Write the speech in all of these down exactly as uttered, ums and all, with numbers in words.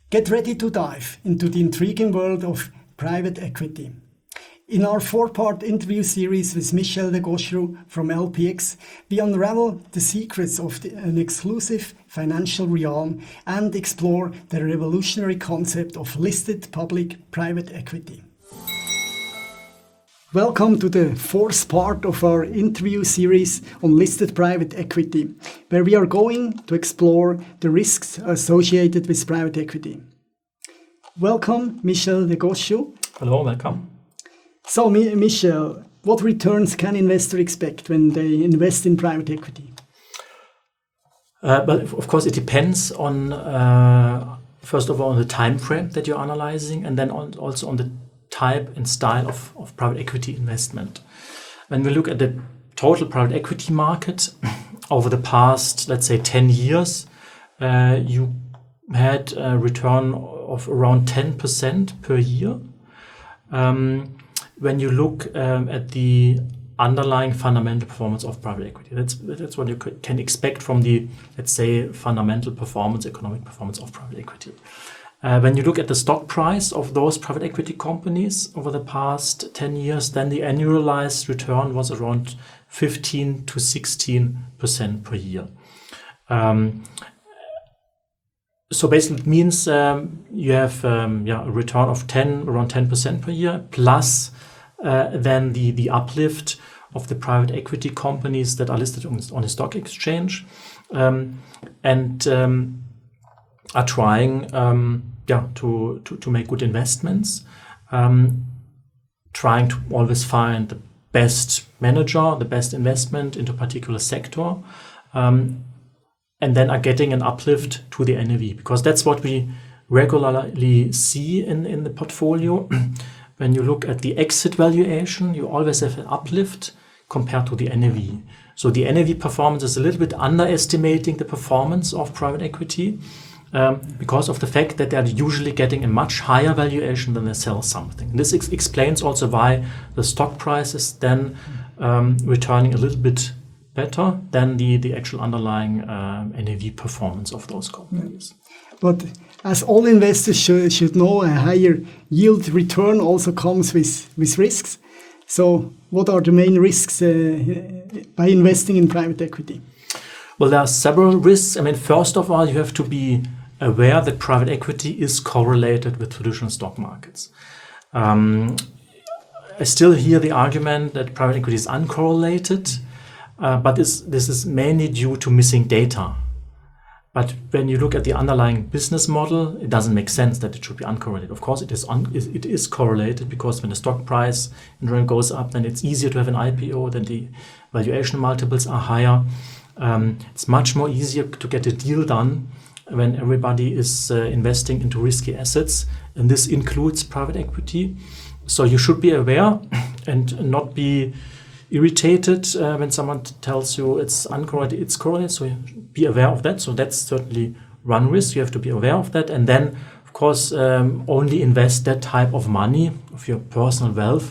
Get ready to dive into the intriguing world of private equity. In our four-part interview series with Michel de Gaucheroux from L P X, we unravel the secrets of the, an exclusive financial realm and explore the revolutionary concept of listed public-private equity. Welcome to the fourth part of our interview series on listed private equity, where we are going to explore the risks associated with private equity. Welcome, Michel de Gaucheroux. Hello, welcome. So, Michel, what returns can investors expect when they invest in private equity? Uh, but of course, it depends on, uh, first of all, on the time frame that you're analyzing, and then on, also on the type and style of, of private equity investment. When we look at the total private equity market over the past, let's say, ten years, uh, you had a return of around ten percent per year. Um, when you look um, at the underlying fundamental performance of private equity, that's that's what you could, can expect from the, let's say, fundamental performance, economic performance of private equity. Uh, when you look at the stock price of those private equity companies over the past ten years, then the annualized return was around fifteen to sixteen percent per year. Um, so basically it means um, you have um, yeah, a return of ten, around ten percent per year, plus uh, then the, the uplift of the private equity companies that are listed on, on the stock exchange. Um, and um, are trying um, yeah, to, to, to make good investments, um, trying to always find the best manager, the best investment into a particular sector, um, and then are getting an uplift to the N A V, because that's what we regularly see in, in the portfolio. When you look at the exit valuation, you always have an uplift compared to the N A V. So the N A V performance is a little bit underestimating the performance of private equity, Um, because of the fact that they're usually getting a much higher valuation when they sell something. And this ex- explains also why the stock price is then um, returning a little bit better than the, the actual underlying um, N A V performance of those companies. But as all investors should, should know, a higher yield return also comes with, with risks. So what are the main risks uh, by investing in private equity? Well, there are several risks. I mean, first of all, you have to be aware that private equity is correlated with traditional stock markets. Um, I still hear the argument that private equity is uncorrelated, uh, but this, this is mainly due to missing data. But when you look at the underlying business model, it doesn't make sense that it should be uncorrelated. Of course, it is un- it is correlated, because when the stock price in general goes up, then it's easier to have an I P O, then the valuation multiples are higher. Um, it's much more easier to get a deal done when everybody is uh, investing into risky assets, and this includes private equity. So you should be aware and not be irritated uh, when someone tells you it's uncorrelated, it's correlated. So be aware of that. So that's certainly one risk. You have to be aware of that. And then, of course, um, only invest that type of money, of your personal wealth,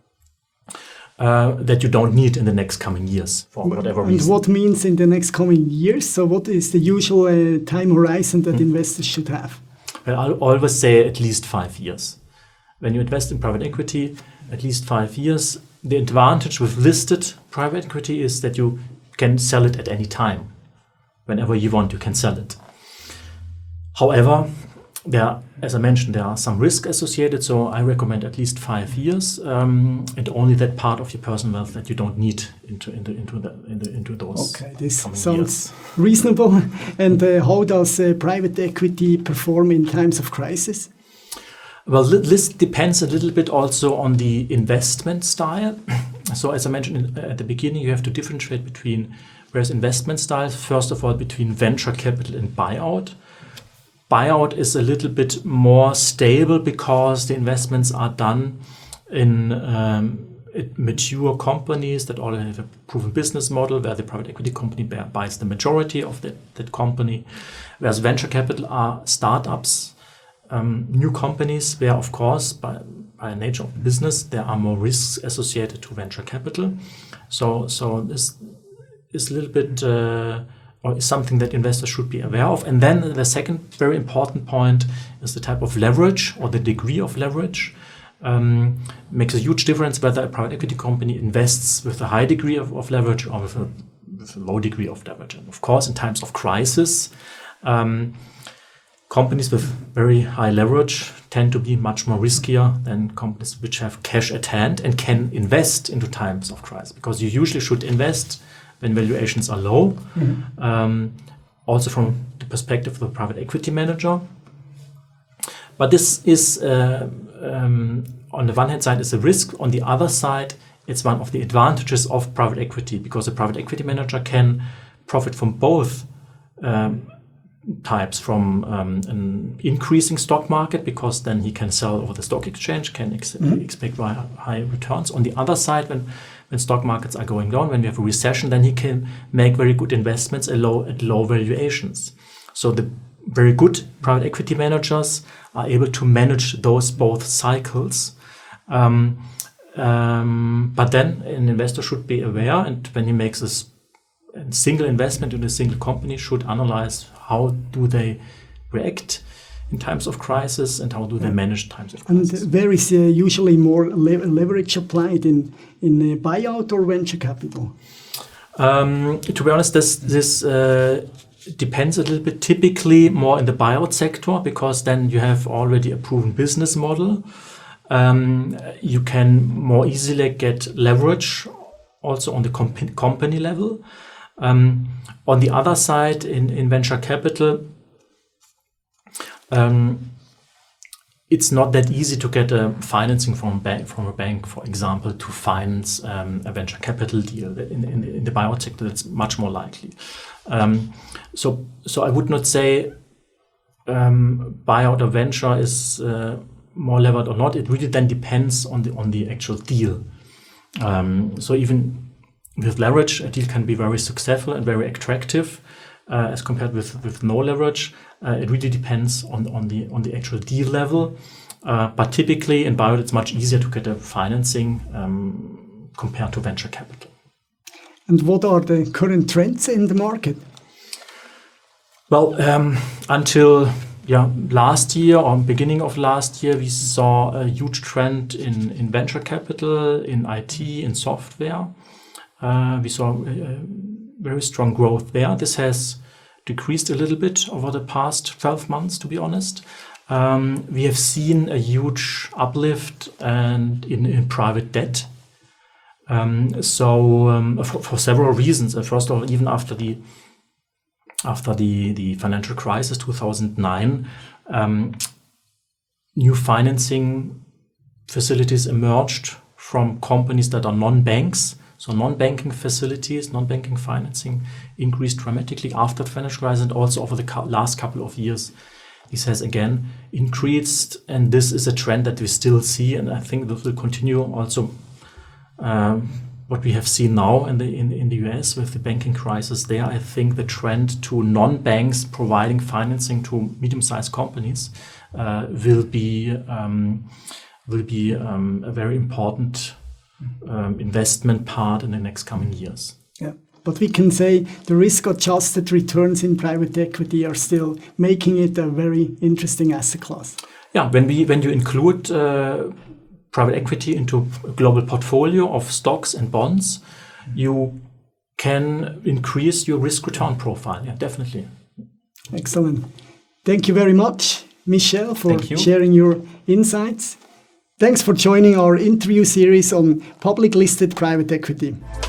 Uh, that you don't need in the next coming years for whatever and reason. And what means in the next coming years? So what is the usual uh, time horizon that mm. investors should have? Well, I'll always say at least five years. When you invest in private equity, at least five years. The advantage with listed private equity is that you can sell it at any time. Whenever you want, you can sell it. However, there, as I mentioned, there are some risks associated, so I recommend at least five years, um, and only that part of your personal wealth that you don't need into into into the, into, into those. Okay, this sounds years. reasonable. And uh, how does uh, private equity perform in times of crisis? Well, this depends a little bit also on the investment style. So, as I mentioned at the beginning, you have to differentiate between various investment styles. First of all, between venture capital and buyout. Buyout is a little bit more stable because the investments are done in um, mature companies that already have a proven business model, where the private equity company buys the majority of that, that company, whereas venture capital are startups, um, new companies, where, of course, by, by nature of business, there are more risks associated to venture capital. So, so this is a little bit uh, or is something that investors should be aware of. And then the second very important point is the type of leverage or the degree of leverage. Um, makes a huge difference whether a private equity company invests with a high degree of, of leverage or with a, with a low degree of leverage. And of course, in times of crisis, um, companies with very high leverage tend to be much more riskier than companies which have cash at hand and can invest into times of crisis, because you usually should invest when valuations are low. Mm-hmm. Um, also from the perspective of the private equity manager. But this is, uh, um, on the one hand side, is a risk. On the other side, it's one of the advantages of private equity, because a private equity manager can profit from both um, types, from um, an increasing stock market, because then he can sell over the stock exchange, can ex- mm-hmm. expect high returns. On the other side, when, when stock markets are going down, when we have a recession, then he can make very good investments at low, at low valuations. So the very good private equity managers are able to manage those both cycles. Um, um, but then an investor should be aware, and when he makes a, a single investment in a single company, should analyze how do they react in times of crisis and how do they manage times of crisis. And there is uh, usually more le- leverage applied in, in uh, buyout or venture capital? Um, to be honest, this, this uh, depends a little bit, typically more in the buyout sector, because then you have already a proven business model. Um, you can more easily get leverage also on the comp- company level. Um, on the other side, in, in venture capital, um, it's not that easy to get a financing from a bank, from a bank, for example, to finance um, a venture capital deal. In, in, in the buyout sector, that's much more likely. Um, so, so I would not say um, buyout or venture is uh, more levered or not. It really then depends on the on the actual deal. Um, so even with leverage, a deal can be very successful and very attractive uh, as compared with, with no leverage. Uh, it really depends on on the on the actual deal level. Uh, but typically in buyout, it's much easier to get a financing um, compared to venture capital. And what are the current trends in the market? Well, um, until yeah last year or beginning of last year, we saw a huge trend in, in venture capital, in I T, in software. Uh, we saw uh, very strong growth there. This has decreased a little bit over the past twelve months, to be honest. Um, we have seen a huge uplift and in, in private debt. Um, so um, for, for several reasons. Uh, first of all, even after the after the, the financial crisis two thousand nine, um, new financing facilities emerged from companies that are non-banks. So non-banking facilities, non-banking financing increased dramatically after the financial crisis, and also over the last couple of years. This has again increased, and this is a trend that we still see, and I think this will continue also. Um, what we have seen now in the in, in the U S with the banking crisis there, I think the trend to non-banks providing financing to medium-sized companies uh, will be um, will be um, a very important um, investment part in the next coming years. Yeah, but we can say the risk-adjusted returns in private equity are still making it a very interesting asset class. Yeah, when we when you include uh, private equity into a global portfolio of stocks and bonds, you can increase your risk return profile. Yeah, definitely. Excellent. Thank you very much, Michel, for you. sharing your insights. Thanks for joining our interview series on public listed private equity.